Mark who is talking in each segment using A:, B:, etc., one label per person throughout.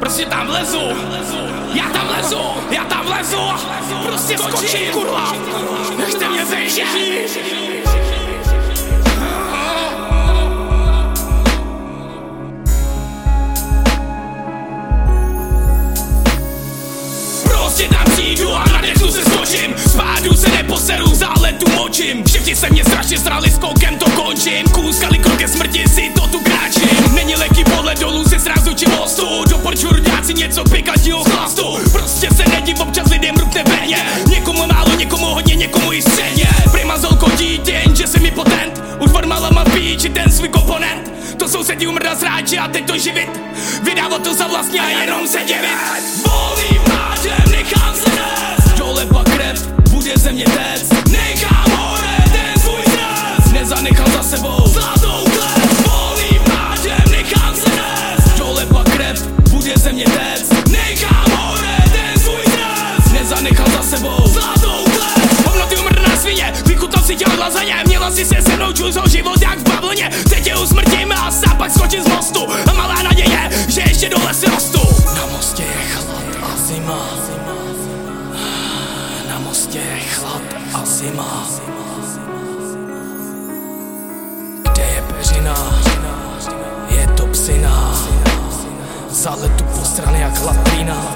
A: Prostě tam vlezu, já tam vlezu, prostě skočím, kurva, nechte mě vejít. Prostě tam přijdu a na dechnu se skočím, spádu se neposeru, v záletu močím. Všichni se mě strašně srali, s koukem to končím, kůskali krok ke smrti, si to tu kráčím. Není lehký pohled dolů se srazu či mostu, doporučuji roďáci něco pikantního chlastu. Prostě se nedím, občas lidem rupne béně, někomu málo, někomu hodně, někomu i středně. Prima zolko dítěň, že jsem impotent, už formala má píči ten svůj komponent. To sousedí umrda sráči a teď to živit, vydává to za vlastně a jenom se divit. Volným mládem nechám se nést, dole pak krev, bude ze mě tec. Nechám hore ten svůj stres, nezanechám za sebou zlatou klec. Volným mládem nechám se nést, dole pak krev, bude ze mě tec. Nechám hore ten svůj stres, nezanechám za sebou zlatou klec. Homnoty umrná svině, vykutal si těla lazaně, měla si se mnou čus o život jak v bavlně. Teď tě usmrtím a sám pak skočím z mostu a malá naděje, že ještě dole si rostu. Na mostě je chlad a zima, na mostě je chlad a zima. Kde je peřina, je to psina, zaletu postrany jak latrina.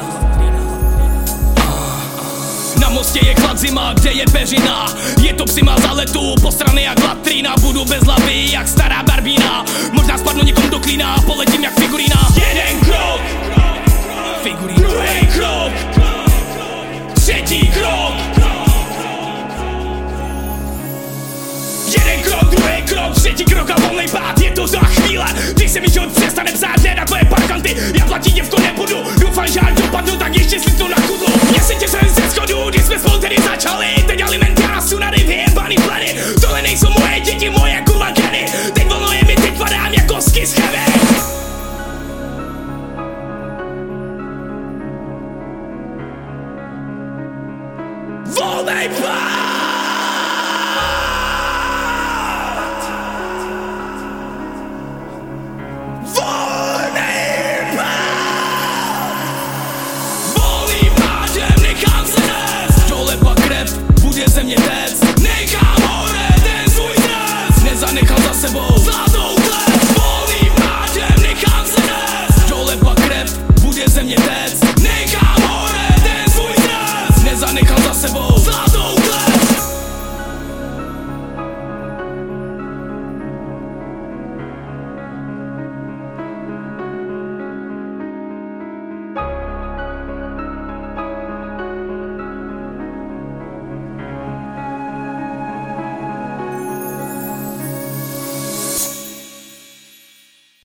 A: Na mostě je chlad zima, kde je peřina, je to psima zaletu postrany jak latrína. Budu bez hlavy jak stará barbína, možná spadnu někomu do klína, poletím jak figurína. Jeden krok, figurín, druhý krok, třetí krok. Jeden krok, druhý krok, třetí krok a volnej pád, je to za chvíle. Když se mi život přestane psát, ne na tvoje parkanty,